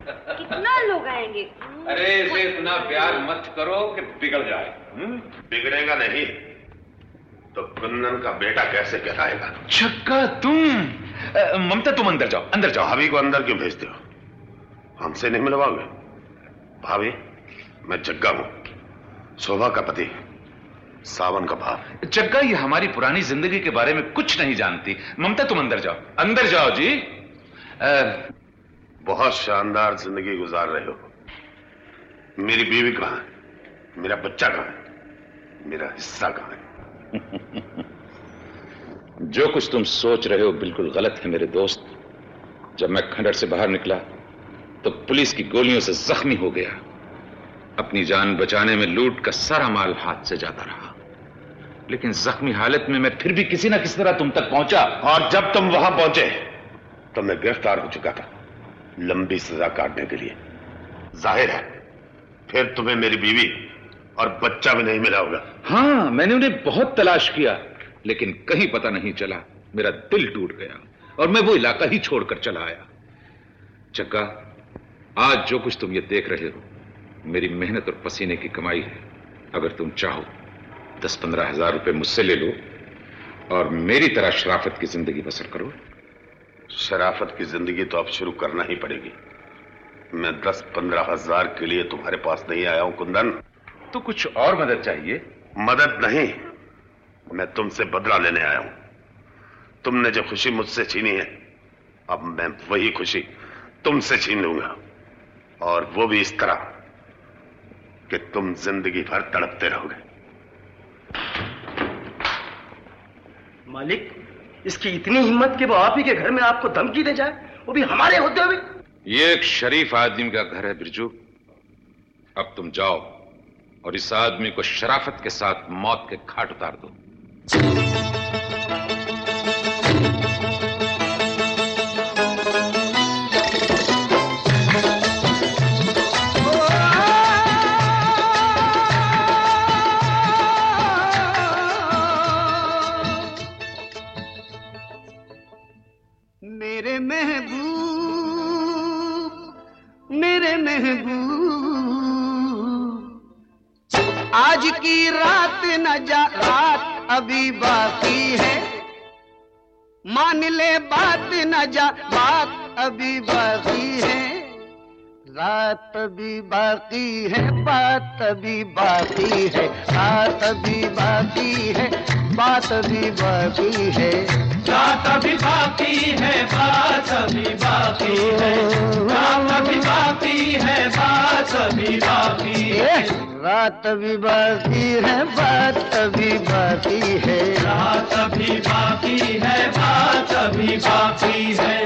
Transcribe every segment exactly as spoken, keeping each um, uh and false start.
कितना लोग आएंगे? अरे इसे इतना प्यार मत करो कि बिगड़ जाए। हुँ? बिगड़ेगा नहीं तो कुंदन का बेटा कैसे कहलाएगा? चक्का तुम। ममता तुम अंदर जाओ, अंदर जाओ। भाभी को अंदर क्यों भेजते हो? हमसे नहीं मिलवाओगे? भाभी, मैं जग्गा हूं, शोभा का पति, सावन का भाव। जग्गा ये हमारी पुरानी जिंदगी के बारे में कुछ नहीं जानती। ममता तुम अंदर जाओ, अंदर जाओ जी। आ... बहुत शानदार जिंदगी गुजार रहे हो। मेरी बीवी कहां है? मेरा बच्चा कहां है? मेरा हिस्सा कहां है? जो कुछ तुम सोच रहे हो बिल्कुल गलत है मेरे दोस्त। जब मैं खंडर से बाहर निकला तो पुलिस की गोलियों से जख्मी हो गया। अपनी जान बचाने में लूट का सारा माल हाथ से जाता रहा, लेकिन जख्मी हालत में मैं फिर भी किसी ना किसी तरह तुम तक पहुंचा। और जब तुम वहां पहुंचे तो मैं गिरफ्तार हो चुका था, लंबी सजा काटने के लिए। जाहिर है फिर तुम्हें मेरी बीवी और बच्चा भी नहीं मिला होगा। हां, मैंने उन्हें बहुत तलाश किया, लेकिन कहीं पता नहीं चला। मेरा दिल टूट गया और मैं वो इलाका ही छोड़कर चला आया। चक्का, आज जो कुछ तुम ये देख रहे हो मेरी मेहनत और पसीने की कमाई है। अगर तुम चाहो दस पंद्रह हजार रुपए मुझसे ले लो और मेरी तरह शराफत की जिंदगी बसर करो। शराफत की जिंदगी तो अब शुरू करना ही पड़ेगी। मैं दस पंद्रह हजार के लिए तुम्हारे पास नहीं आया हूं कुंदन। तो कुछ और मदद चाहिए? मदद नहीं, मैं तुमसे बदला लेने आया हूं। तुमने जो खुशी मुझसे छीनी है, अब मैं वही खुशी तुमसे छीन लूंगा, और वो भी इस तरह कि तुम जिंदगी भर तड़पते रहोगे। मालिक, इसकी इतनी हिम्मत कि वो आप ही के घर में आपको धमकी दे जाए, वो भी हमारे होते हुए। ये एक शरीफ आदमी का घर है बिरजू। अब तुम जाओ और इस आदमी को शराफत के साथ मौत के घाट उतार दो। मेरे महबूब, मेरे महबूब, आज की रात न जा, रात अभी बाकी है। मान ले बात न जा, बात अभी बाकी है। रात अभी बाकी है, बात अभी बाकी है। रात अभी बाकी है, बात अभी बाकी है। रात अभी बाकी है, बात अभी बाकी है। रात अभी बाकी है, बात अभी बाकी है। रात अभी बाकी है, बात अभी बाकी है। रात अभी बाकी है, बात अभी बाकी है।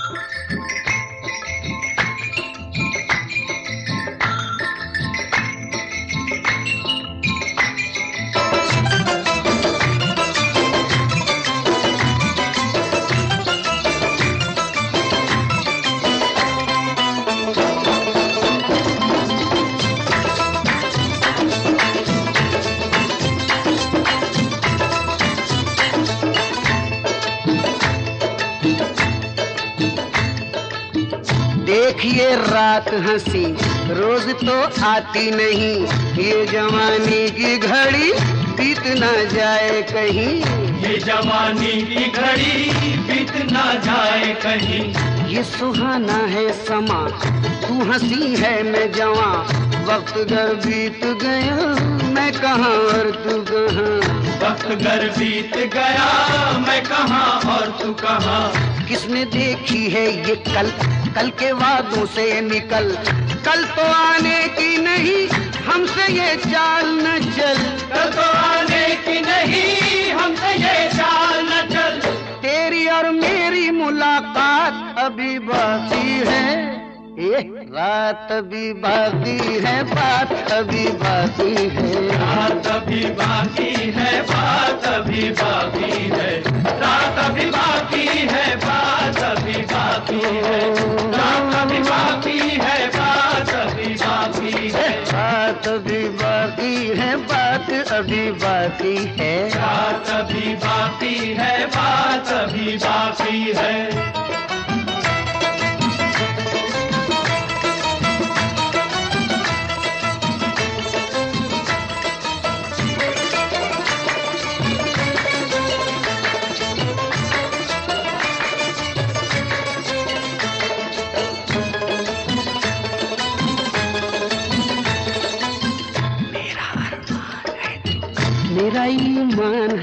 देखिए रात हंसी रोज तो आती नहीं, ये जवानी की घड़ी बीत ना जाए कहीं। ये जवानी की घड़ी बीत ना जाए कहीं। ये सुहाना है समा, तू हंसी है मैं जवां। वक्त घर बीत गया, मैं कहाँ और तू कहाँ। वक्त घर बीत गया, मैं कहाँ और तू कहाँ। किसने देखी है ये कल, कल के वादों से निकल। कल तो आने की नहीं, हमसे ये चाल न चल। कल तो आने की नहीं, हमसे ये चाल न चल। तेरी और मेरी मुलाकात अभी बाकी है। ये रात अभी बाकी है, बात अभी बाकी है। रात अभी बाकी है, बात अभी बाकी है। रात अभी बाकी है, बात अभी बाकी है। रात अभी बाकी है, बात अभी बाकी है। बात अभी बाकी है, बात अभी बाकी है। रात अभी बाकी है, बात अभी बाकी है।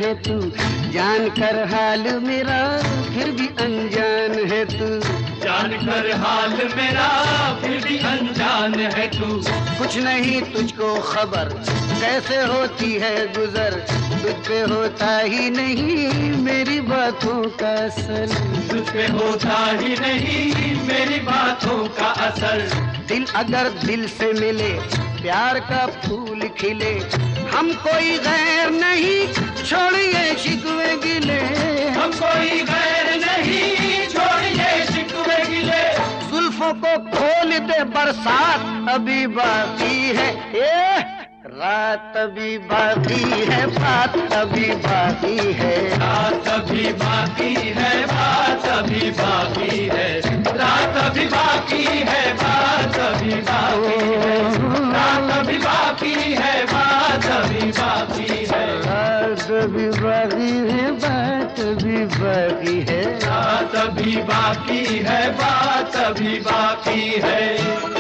है तू, जान कर हाल मेरा फिर भी अनजान है तू। जान कर हाल मेरा फिर भी अनजान है तू। कुछ नहीं तुझको खबर कैसे होती है गुजर, तुझ पे होता ही नहीं मेरी बातों का असर। तुझ पे होता ही नहीं मेरी बातों का असर। दिल अगर दिल से मिले प्यार का फूल खिले, हम कोई गैर नहीं छोड़िए शिकवे गिले। हम कोई गैर नहीं छोड़िए शिकवे गिले। जुल्फों को खोल दे बरसात अभी बाकी है, ए रात अभी बाकी है, बात अभी बाकी है। रात अभी बाकी है, बात अभी बाकी है। रात अभी बाकी है, बात अभी बाकी है। रात अभी बाकी है, बात अभी बाकी है। रात अभी बाकी है, बात अभी बाकी है। रात अभी बाकी है, बात अभी बाकी है।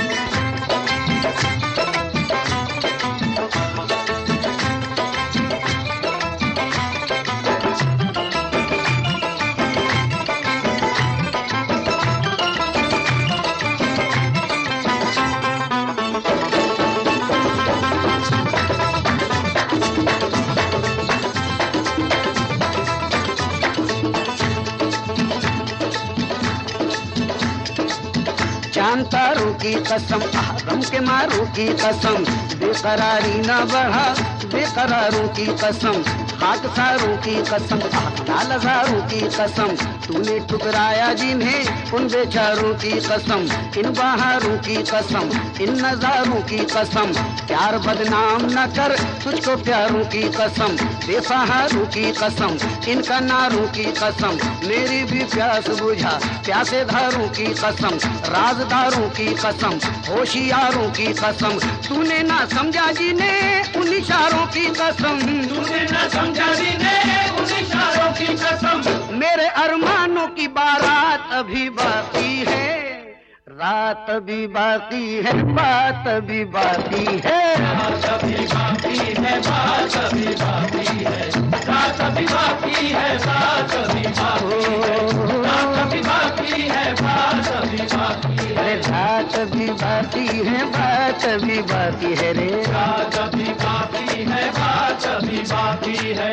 चांद तारों की कसम, गम के मारों की कसम, बेकरारी न बढ़ा बेकरारों की कसम। खाक सारों की कसम, लाल हजारों की कसम, तूने ठुकराया जिन्हें उन बेचारों की कसम। इन बहारों की कसम, इन नजारों की कसम, प्यार बदनाम न कर तुझको प्यारों की कसम। बेसहारों की कसम, इन कनारों की कसम, मेरी भी प्यास बुझा प्यासे धारों की कसम। राजदारों की कसम, होशियारों की कसम, तूने ना समझा जिन्हें उन इशारों की कसम। तूने ना समझा जिन्हें उन इशारों की कसम। मेरे अरमानों की बारात अभी बाकी है, रात अभी बाकी है, बात अभी बाकी है। रात अभी बाकी है, बात अभी बाकी है। रात अभी बाकी है, बात अभी बाकी है। रात अभी बाकी है, बात अभी बाकी है। रात अभी बाकी है, बात अभी बाकी है रे। रात अभी बाकी है, बात अभी बाकी है।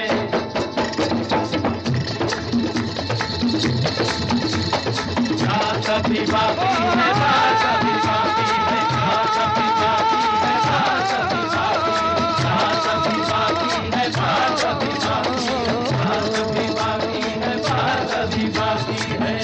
रात अभी बाकी है, बात अभी बाकी है। रात अभी बाकी है, बात अभी बाकी है। रात अभी बाकी है, बात अभी बाकी है। रात अभी बाकी है, बात अभी बाकी है।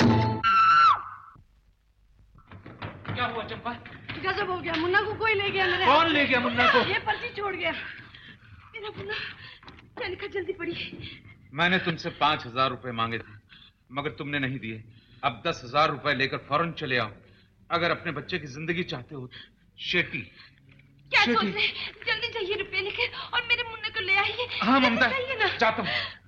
क्या हुआ चंपा? गजब हो गया, मुन्ना को कोई ले गया मेरे। कौन ले गया मुन्ना को? ये पर्ची छोड़ गया मेरा मुन्ना। क्या लिखा जल्दी पढ़िए। मैंने तुमसे पांच हजार रुपए मांगे थे मगर तुमने नहीं दिए। अब दस हजार रुपए लेकर फौरन चले आओ अगर अपने बच्चे की जिंदगी चाहते हो। शेटी क्या सोच रहे? जल्दी जाइए रुपये लेकर और मेरे मुन्ने को ले आइए। हाँ ममता, जाइए ना। जाता हूँ।